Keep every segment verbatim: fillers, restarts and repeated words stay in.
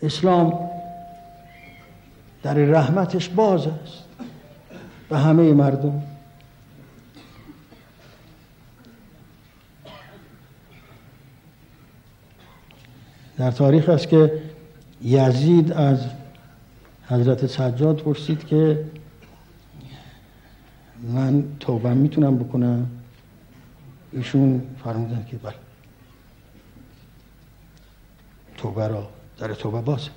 اسلام در رحمتش باز است به همه مردم. در تاریخ است که یزید از حضرت سجاد پرسید که من توبه میتونم بکنم؟ ایشون فرمودن که بله، توبه را در توبه بازه.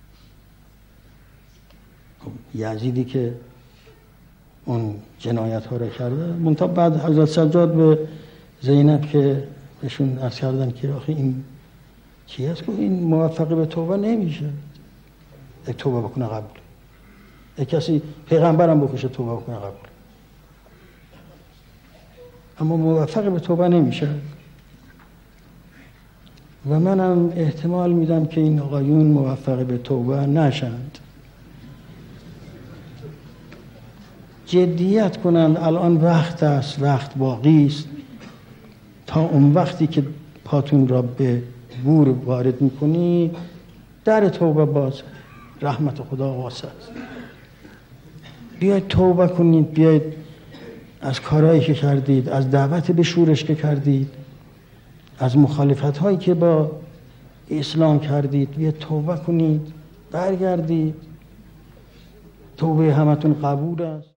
خب یزیدی که اون جنایت ها را کرده، منتها بعد حضرت سجاد به زینب که بهشون عرض کردن که آخه این چی است که این موفق به توبه نمیشه، یک توبه بکنه قبول، یک کسی پیغمبرم بکشه توبه بکنه قبول، اما موفق به توبه نمیشه. و منم احتمال میدم که این آقایون موفق به توبه نشند. جدیت کنند، الان وقت است، وقت باقی است. تا اون وقتی که پاتون را به بور وارد میکنی در توبه باز، رحمت خدا واسع است. بیاید توبه کنید، بیاید از کارهایی که کردید، از دعوت به شورش که کردید، از مخالفت هایی که با اسلام کردید، بیاید توبه کنید، برگردید. توبه همتون قبول است.